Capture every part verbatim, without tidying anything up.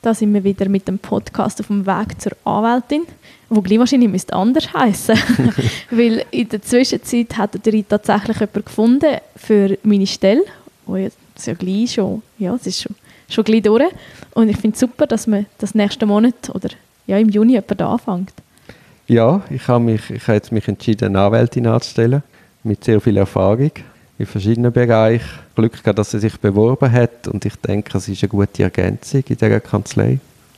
Da sind wir wieder mit dem Podcast auf dem Weg zur Anwältin, wo gleich wahrscheinlich müsste anders heißen, weil in der Zwischenzeit hat der tatsächlich jemanden gefunden für meine Stelle, wo jetzt ja gleich schon, ja, es ist schon, schon gleich durch. Und ich finde es super, dass man das nächsten Monat oder ja, im Juni jemand anfängt. Ja, ich habe mich, ich habe jetzt mich entschieden, eine Anwältin anzustellen, mit sehr viel Erfahrung in verschiedenen Bereichen. Glück gehabt, dass sie sich beworben hat und ich denke, es ist eine gute Ergänzung in dieser Kanzlei.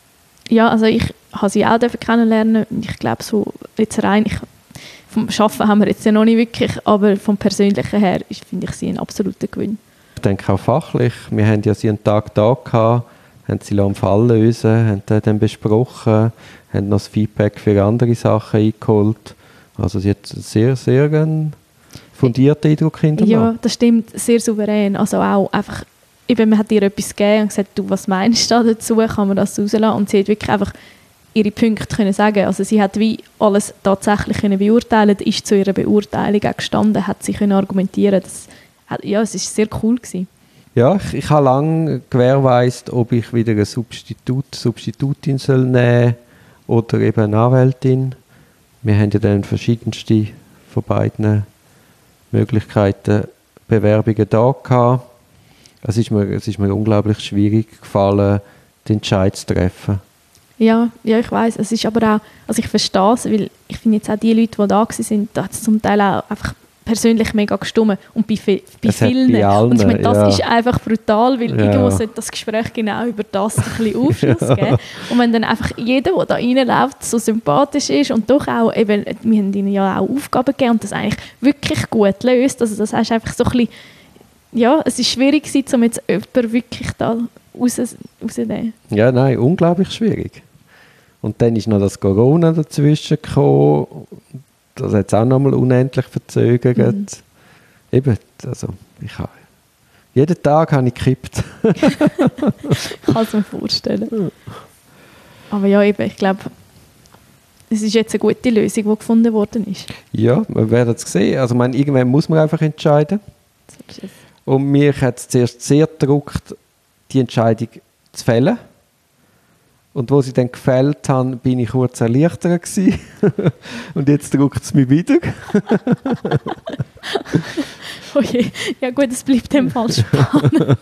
Ja, also ich habe sie auch kennenlernen. Ich glaube, so jetzt rein, ich, vom Arbeiten haben wir jetzt ja noch nicht wirklich, aber vom Persönlichen her finde ich sie ein absoluter Gewinn. Ich denke auch fachlich. Wir haben ja sie einen Tag da gehabt, haben sie am Fall lösen, haben den dann besprochen, haben noch das Feedback für andere Sachen eingeholt. Also sie hat sehr, sehr einen fundierten Eindruck hinterlassen. Ja, das stimmt, sehr souverän. Also auch einfach, eben, man hat ihr etwas gegeben und gesagt, du, was meinst du dazu, kann man das rauslassen? Und sie hat wirklich einfach ihre Punkte können sagen. Also sie hat wie alles tatsächlich können beurteilen, ist zu ihrer Beurteilung auch gestanden, hat sie können argumentieren. Das, ja, es war sehr cool gewesen. Ja, ich, ich habe lange gewährleistet, ob ich wieder eine Substitut, Substitutin soll nehmen oder eben eine Anwältin. Wir haben ja dann verschiedenste von beiden Möglichkeiten, Bewerbungen da gehabt. Es ist mir, es ist mir unglaublich schwierig gefallen, den Entscheid zu treffen. Ja, ja, ich weiss. Es ist aber auch, also ich verstehe es, weil ich finde jetzt auch die Leute, die da waren, da hat es zum Teil auch einfach persönlich mega gestimmt und bei, bei vielen. Bei allen, und ich meine, das ja. ist einfach brutal, weil ja. irgendwo sollte das Gespräch genau über das ein bisschen Aufschluss ja. geben. Und wenn dann einfach jeder, der da reinläuft, so sympathisch ist und doch auch, eben, wir haben ihnen ja auch Aufgaben gegeben und das eigentlich wirklich gut löst, also das heißt einfach so ein bisschen, ja, es ist schwierig gewesen, um jetzt jemanden wirklich da raus, rauszunehmen. Ja, nein, unglaublich schwierig. Und dann ist noch das Corona dazwischen gekommen. Das hat es auch noch mal unendlich verzögert. Mhm. Eben, also ich habe... Jeden Tag habe ich gekippt. Ich kann es mir vorstellen. Aber ja, eben, ich glaube, es ist jetzt eine gute Lösung, die gefunden worden ist. Ja, wir werden es sehen. Also, ich meine, irgendwann muss man einfach entscheiden. So ist es. Und mich hat es zuerst sehr gedrückt, die Entscheidung zu fällen. Und wo sie dann gefällt haben, bin ich kurz erleichtert gewesen. Und jetzt drückt es mich wieder. Oh je. Ja gut, es bleibt dem Fall spannend.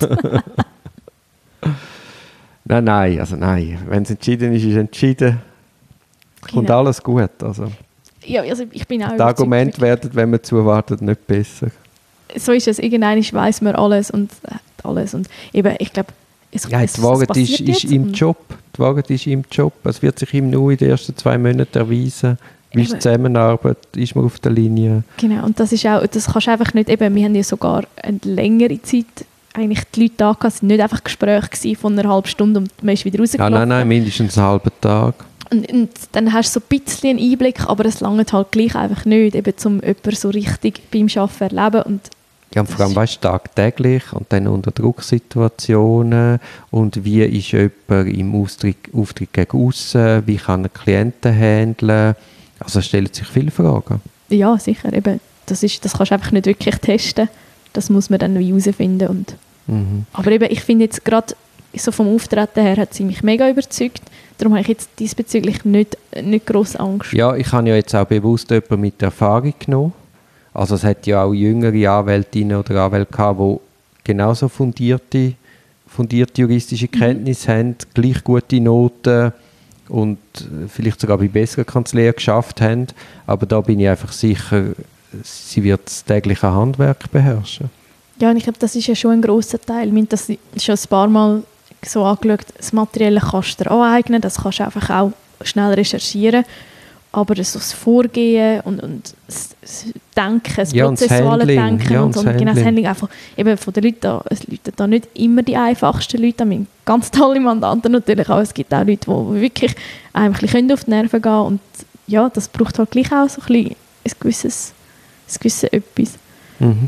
Nein, nein, also nein. Wenn es entschieden ist, ist es entschieden. Kommt genau. Alles gut. Also. Ja, also ich bin auch die Argumente werden, wenn man zuwartet, nicht besser. So ist es. Irgendwann weiss man alles und alles. Und eben, ich glaube, Es, ja, es, die Wahrheit ist, ist im Job. Die Wahrheit ist im Job. Es wird sich ihm nur in den ersten zwei Monaten erweisen. Wie ist die Zusammenarbeit? Ist man auf der Linie? Genau, und das ist auch, das kannst du einfach nicht, eben, wir haben ja sogar eine längere Zeit eigentlich die Leute da gehabt, es waren nicht einfach Gespräche von einer halben Stunde und man ist wieder rausgelaufen. Nein, nein, nein, mindestens einen halben Tag. Und, und dann hast du so ein bisschen einen Einblick, aber es langt halt gleich einfach nicht, eben, um jemanden so richtig beim Arbeiten zu erleben. Und ja, und vor allem, weißt du, tagtäglich und dann unter Drucksituationen und wie ist jemand im Auftritt, Auftritt gegen aussen, wie kann er Klienten handeln, also es stellen sich viele Fragen. Ja, sicher, eben, das, ist, das kannst du einfach nicht wirklich testen, das muss man dann herausfinden. Und mhm. Aber eben, ich finde jetzt gerade so vom Auftreten her hat sie mich mega überzeugt, darum habe ich jetzt diesbezüglich nicht, nicht gross Angst. Ja, ich habe ja jetzt auch bewusst jemanden mit Erfahrung genommen. Also es hat ja auch jüngere Anwältinnen oder Anwälte gehabt, die genauso fundierte, fundierte juristische Kenntnisse mhm. haben, gleich gute Noten und vielleicht sogar bei besseren Kanzleien geschafft haben. Aber da bin ich einfach sicher, sie wird das tägliche Handwerk beherrschen. Ja, und ich glaube, das ist ja schon ein grosser Teil. Ich meine, das schon ein paar Mal so angeschaut, das Materielle kannst du dir aneignen, das kannst du einfach auch schnell recherchieren. Aber so das Vorgehen und, und das Denken, das ja, prozessuale das Denken ja, und so, das genau das Handling einfach eben von den Leuten da, es Leute da nicht immer die einfachsten Leute, wir haben ganz tolle Mandanten natürlich, aber es gibt auch Leute, die wirklich einem ein bisschen auf die Nerven gehen und ja, das braucht halt gleich auch so ein, bisschen ein gewisses, ein gewisses etwas. Mhm.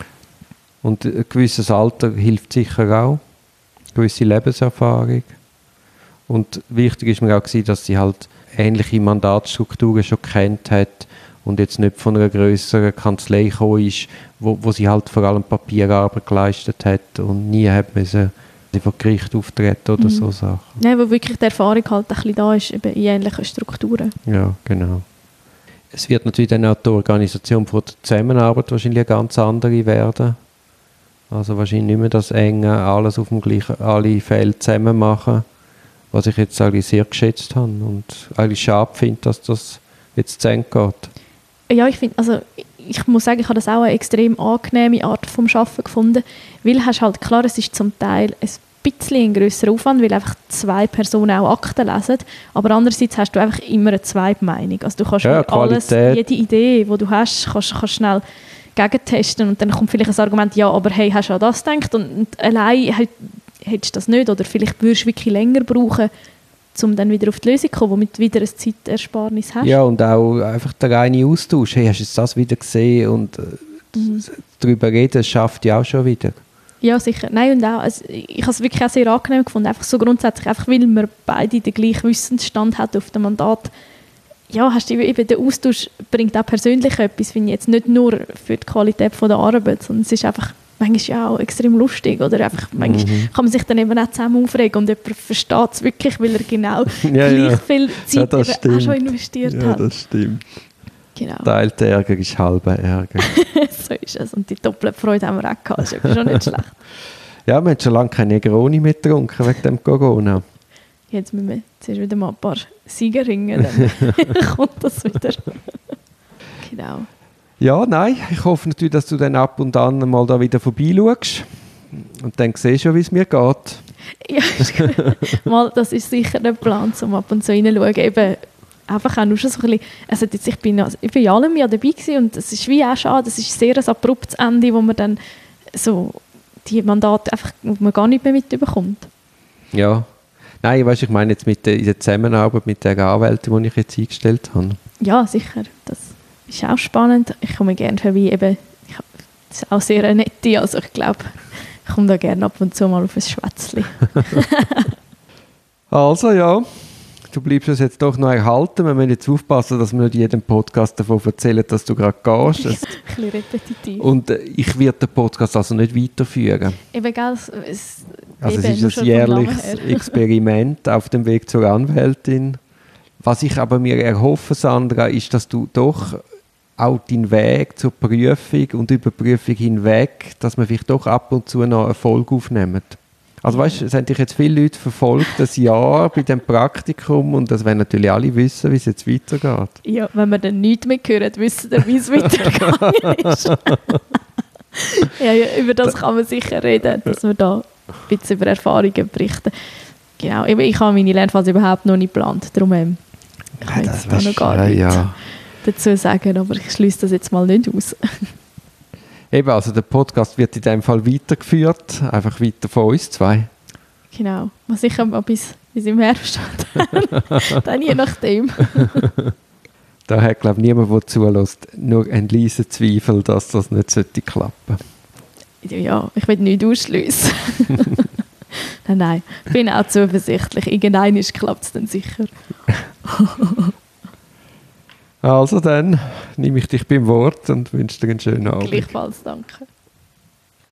Und ein gewisses Alter hilft sicher auch, eine gewisse Lebenserfahrung. Und wichtig ist mir auch gewesen, dass sie halt ähnliche Mandatsstrukturen schon kennt hat und jetzt nicht von einer grösseren Kanzlei gekommen ist, wo, wo sie halt vor allem Papierarbeit geleistet hat und nie hat müssen die vor Gericht auftreten oder mhm. so Sachen. Nein, wo wirklich die Erfahrung halt ein bisschen da ist, eben in ähnlichen Strukturen. Ja, genau. Es wird natürlich dann auch die Organisation von der Zusammenarbeit wahrscheinlich eine ganz andere werden. Also wahrscheinlich nicht mehr das enge, alles auf dem gleichen, alle Fälle zusammen machen, was ich jetzt eigentlich sehr geschätzt habe und eigentlich schade finde, dass das jetzt zu Ende geht. Ja, ich finde, also ich muss sagen, ich habe das auch eine extrem angenehme Art vom Arbeiten gefunden, weil hast halt, klar, es ist zum Teil ein bisschen ein grösserer Aufwand, weil einfach zwei Personen auch Akten lesen, aber andererseits hast du einfach immer eine Zweitmeinung. Also du kannst ja, alles, jede Idee, die du hast, kannst, kannst schnell gegentesten und dann kommt vielleicht ein Argument, ja, aber hey, hast du an das gedacht und, und allein hättest du das nicht oder vielleicht würdest du wirklich länger brauchen, um dann wieder auf die Lösung zu kommen, womit du wieder ein Zeitersparnis hast. Ja, und auch einfach der reine Austausch. Hey, hast du jetzt das wieder gesehen? Und äh, mhm. darüber reden, schafft ja auch schon wieder. Ja, sicher. Nein, und auch, also ich habe es wirklich auch sehr angenehm gefunden, einfach so grundsätzlich, einfach weil wir beide den gleichen Wissensstand hatten auf dem Mandat. Ja, hast du eben, der Austausch bringt auch persönlich etwas, finde ich jetzt nicht nur für die Qualität von der Arbeit, sondern es ist einfach manchmal ja auch extrem lustig oder einfach, manchmal mhm. kann man sich dann eben auch zusammen aufregen und jemand versteht es wirklich, weil er genau ja, gleich ja. viel Zeit ja, eben auch schon investiert ja, hat. Ja, das stimmt. Genau. Teilter Ärger ist halber Ärger. So ist es. Und die doppelte Freude haben wir auch gehabt. Das ist schon nicht schlecht. Ja, wir haben schon lange keine Negroni mehr getrunken wegen dem Corona. Jetzt müssen wir zuerst wieder mal ein paar Sieger ringen, dann kommt das wieder. Genau. Ja, nein, ich hoffe natürlich, dass du dann ab und an mal da wieder vorbeischaust und dann siehst du, wie es mir geht. Ja, mal, das ist sicher der Plan, um ab und zu reinzuschauen. Eben, einfach auch nur schon so ein bisschen, also jetzt, ich bin also, ich bin ja allem ja dabei gewesen und es ist wie auch schade, es ist sehr ein abruptes Ende, wo man dann so die Mandate einfach wo man gar nicht mehr mitbekommt. Ja, nein, weißt, ich meine jetzt mit der, in der Zusammenarbeit mit der Anwältin, die ich jetzt eingestellt habe. Ja, sicher, das ist auch spannend. Ich komme gerne vorbei, eben, ich hab, das ist auch sehr eine nette, also ich glaube, ich komme da gerne ab und zu mal auf ein Schwätzchen. Also ja, du bleibst uns jetzt doch noch erhalten. Wir müssen jetzt aufpassen, dass wir nicht jedem Podcast davon erzählen, dass du gerade gehst. Ein bisschen repetitiv. Und äh, ich werde den Podcast also nicht weiterführen. Eben, gell, es, also eben, es ist ein jährliches Experiment auf dem Weg zur Anwältin. Was ich aber mir erhoffe, Sandra, ist, dass du doch auch deinen Weg zur Prüfung und Überprüfung hinweg, dass wir vielleicht doch ab und zu noch eine Folge aufnehmen. Also weißt du, es haben dich jetzt viele Leute verfolgt, ein Jahr bei diesem Praktikum und das wollen natürlich alle wissen, wie es jetzt weitergeht. Ja, wenn wir dann nichts mehr hören, wissen wir, wie es weitergegangen ist. ja, ja, über das kann man sicher reden, dass wir da ein bisschen über Erfahrungen berichten. Genau, ich habe meine Lernphase überhaupt noch nicht geplant, darum ähm, ich kann ja, jetzt da noch gar ja, nichts ja. dazu sagen, aber ich schließe das jetzt mal nicht aus. Eben, also der Podcast wird in diesem Fall weitergeführt, einfach weiter von uns zwei. Genau, mal sicher mal bis, bis im Herbst. Dann je nachdem. Da hat, glaube ich, niemand, der zulässt, nur einen leisen Zweifel, dass das nicht sollte klappen. Ja, ich will nichts ausschliessen. nein, nein, ich bin auch zuversichtlich. Irgendwann klappt es dann sicher. Also dann nehme ich dich beim Wort und wünsche dir einen schönen Abend. Gleichfalls, danke.